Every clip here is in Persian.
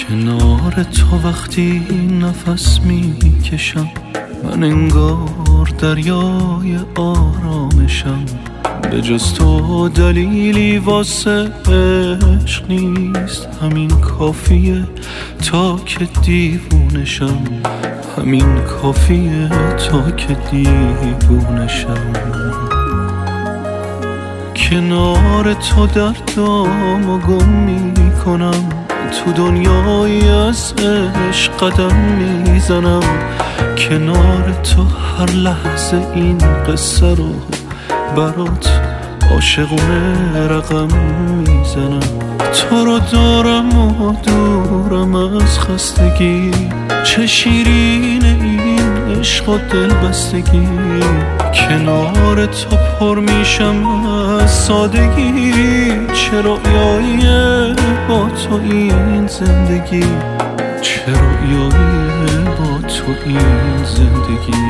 کنار تو وقتی نفس میکشم، من انگار دریای آرامشم. به جز تو دلیلی واسه عشق نیست، همین کافیه تا که دیوونشم. همین کافیه تا که دیوونشم. کنار تو دردامو گم میکنم، تو دنیایی از عشق قدم میزنم. کنار تو هر لحظه این قصه رو برات عاشقونه رقم میزنم. تو رو دارم و دورم از خستگی، چه شیرین این عشق و دلبستگی. کنار تو پر میشم از سادگی، چه رویاییه با تو این زندگی. چه رویاییه با تو این زندگی.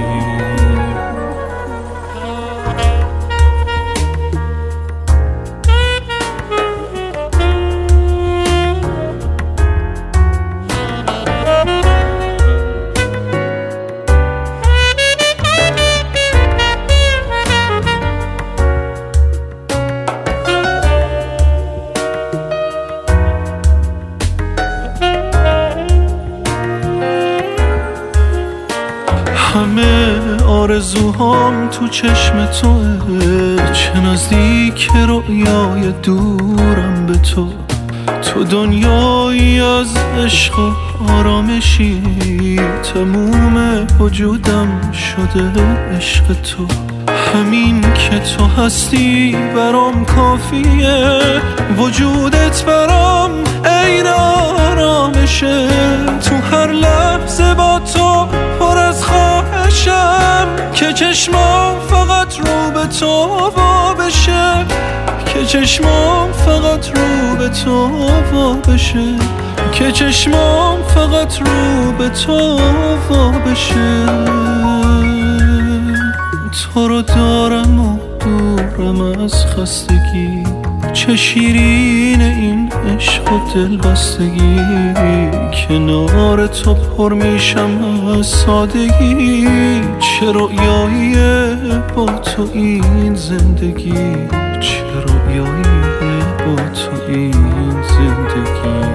همه آرزوهام تو چشم توه، چه نزدیک رویای دورم به تو. تو دنیایی از عشق و آرامشی، تموم وجودم شده عشق تو. همین که تو هستی برام کافیه، وجودت برام عین آرامشه. تو هر لحظه با تو پر از خواهشم، که چشمام فقط رو به تو وا بشه. که چشمام فقط رو به تو وا بشه. که چشمام فقط رو به تو وا بشه. تو رو دارم و دورم از خستگی، چه شیرین این عشق و دلبستگی. کنار تو پر میشم از سادگی، چه رویاییه با تو این زندگی. چه رویاییه با تو این زندگی.